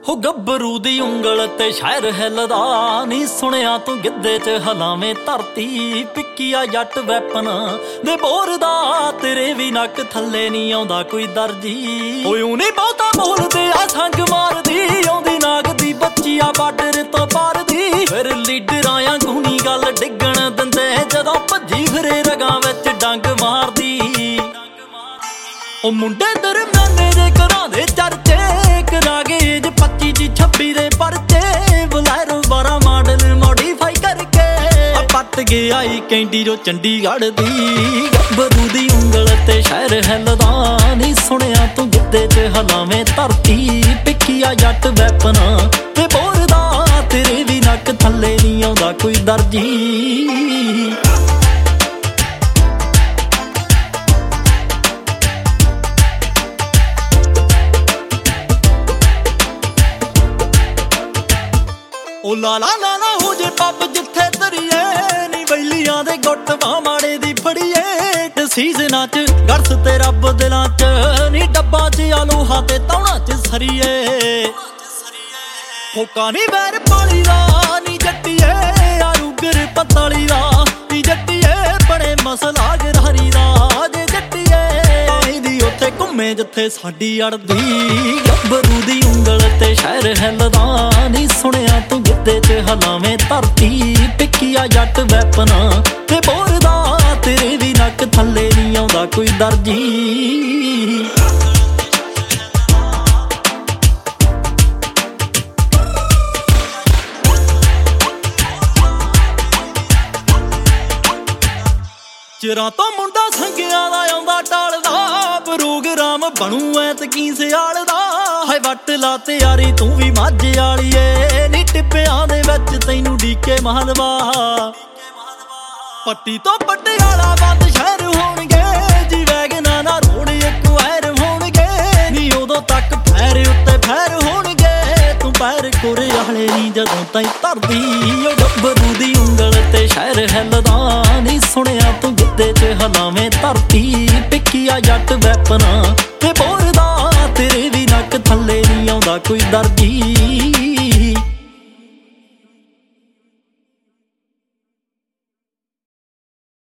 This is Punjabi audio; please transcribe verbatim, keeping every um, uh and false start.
ਹੋ ਗੱਭਰੂ ਦੀ ਉਂਗਲ ਤੇ ਸ਼ਹਿਰ ਹਿੱਲਦਾ ਨੀ ਸੁਣਿਆ ਤੂੰ ਗਿੱਧੇ ਚ ਹਲਾਵੇਂ ਧਰਤੀ ਪਿੱਕੀਆ ਜੱਟ ਵੈਪਨ ਦੇ ਬੋਰਦਾ ਤੇਰੇ ਵੀ ਨੱਕ ਥੱਲੇ ਨਹੀਂ ਆਉਂਦਾ ਕੋਈ ਦਰਜੀ ਓਏ ਊ ਨੀ ਬਹੁਤਾ ਬੋਲਦੇ ਆ ਸੰਗ ਮਾਰਦੀ ਆਉਂਦੀ ਨਾਗ ਦੀ ਬੱਚੀ ਆ ਬਾਰਡਰ ਤੋਂ ਪਾਰ ਦੀ ਫਿਰ ਲੀਡਰਾਂ ਆ ਗੂਣੀ ਗੱਲ ਡਿੱਗਣ ਦਿੰਦੇ ਜਦੋਂ ਭੱਜੀ ਫਿਰੇ ਰਗਾਂ ਵਿੱਚ ਡੰਗ ਮਾਰਦੀ ਉਹ ਮੁੰਡੇ ਦਰਮਿਆਨੇ ਦੇ ਘਰਾਂ ਦੇ ਚਰਚੇ ਕਰਾਗੇ ਏਜ ਪੱਚੀ ਜੀ ਛੱਬੀ ਦੇ ਪਰਚੇ ਬਲੈਰੋ ਬਾਰਾਂ ਮਾਡਲ ਮੋਡੀਫਾਈ ਕਰਕੇ ਪੱਟ ਗਿਆ ਆਈ ਕੈਂਡੀ ਜੋ ਚੰਡੀਗੜ੍ਹ ਦੀ ਗੱਭਰੂ ਦੀ ਉਂਗਲ ਤੇ ਸ਼ਹਿਰ ਹਿੱਲਦਾ ਨੀ ਸੁਣਿਆ ਤੂੰ ਗਿੱਧੇ ਚ ਹਲਾਵੇਂ ਧਰਤੀ ਪਿੱਕੀਆ ਜੱਟ ਵੈਪਨ ਤੇ ਬੋਰਦਾ ਤੇਰੇ ਵੀ ਨੱਕ ਥੱਲੇ ਨਹੀਂ ਆਉਂਦਾ ਕੋਈ ਦਰਜੀ ਓ ਲਾਲਾ ਲਾਲਾ ਹੋ ਜੇ ਪੱਬ ਜਿੱਥੇ ਤਰੀਏ ਨੀ ਬੈਲੀਆਂ ਦੇ ਗੁੱਟ ਬਾਹ ਮਾੜੇ ਦੀ ਫੜੀਏ ਤੇ ਸੀਜ਼ਨਾਂ ਚ ਗਰਸ ਤੇ ਰੱਬ ਦਿਲਾਂ ਚ ਨੀ ਡੱਬਾਂ ਚ ਆਲੂਹਾ ਤੇ ਤੌਣਾ ਚ ਸਰੀਏ ਫੋਕਾ ਨੀ ਵੈਰ ਪਾਲੀ ਦਾ ਨੀ ਜੱਟੀਏ ਆਰੂਗਰ ਪਤਾਲੀ ਦਾ ਨੀ ਜੱਟੀਏ ਬੜੇ ਮਸਲਾ ਗਰਾਰੀ ਦਾ ਜੇ ਜੱਟੀਏ ਆਈਦੀ ਉੱਥੇ ਘੁੰਮੇ ਜਿੱਥੇ ਸਾਡੀ ਅੜਦੀ ਗੱਭਰੂ ਦੀ ਉਂਗਲ ਤੇ ਸ਼ਹਿਰ ਹਿੱਲਦਾ ਨੀ ਸੁਣਿਆ ਤੂੰ ਗਿੱਧੇ ਚ ਹਲਾਵੇਂ ਧਰਤੀ ਪਿੱਕੀਆ ਜੱਟ ਵੈਪਨ ਤੇ ਬੋਰਦਾ ਤੇਰੇ ਵੀ ਨੱਕ ਥੱਲੇ ਨਹੀਂ ਆਉਂਦਾ ਕੋਈ ਦਰਜੀ ਚਿਰਾਂ ਤੋਂ ਮੁੰਡਾ ਸੰਗਿਆਂ ਦਾ ਆਉਂਦਾ ਟਾਲਦਾ ਪ੍ਰੋਗਰਾਮ ਬਣੂ ਐ ਤੇ ਕੀ ਸਿਆਲ ਦਾ ਹਾਏ ਵੱਟ ਲਾ ਤੇ ਯਾਰੀ ਤੂੰ ਵੀ ਮਾਝੇ ਵਾਲੀਏ ਨੀ ਟਿੱਪਿਆਂ ਦੇ ਵਿੱਚ ਤੈਨੂੰ ਡੀਕੇ ਮਾਲਵਾ ਪੱਟੀ ਤੋਂ ਪਟਿਆਲਾ ਬੰਦ ਸ਼ਹਿਰ ਹੋਣਗੇ ਜੀ ਵੈਗਨਾਂ ਨਾ ਰੋਡ ਇੱਕ ਵਾਇਰ ਹੋਣਗੇ ਨੀ ਉਦੋਂ ਤੱਕ ਫੈਰ ਉੱਤੇ ਫੈਰ ਹੋਣਗੇ ਤੂੰ ਪੈਰ ਕੋਰੇ ਵਾਲੇ ਨੀ ਜਦੋਂ ਤਾਈਂ ਧਰਦੀ ਓ ਗੱਭਰੂ ਦੀ ਉਂਗਲ ਤੇ ਸ਼ਹਿਰ ਹਿੱਲਦਾ ਨੀ ਸੁਣਿਆ ਤੂੰ ਗਿੱਧੇ ਚ ਹਲਾਵੇਂ ਧਰਤੀ ਪਿੱਕੀਆ ਜੱਟ ਵੈਪਨ ਤੇ ਬੋਰਦਾ ਤੇਰੇ ਵੀ ਨੱਕ ਥੱਲੇ ਨਹੀਂ ਆਉਂਦਾ ਕੋਈ ਦਰਜੀ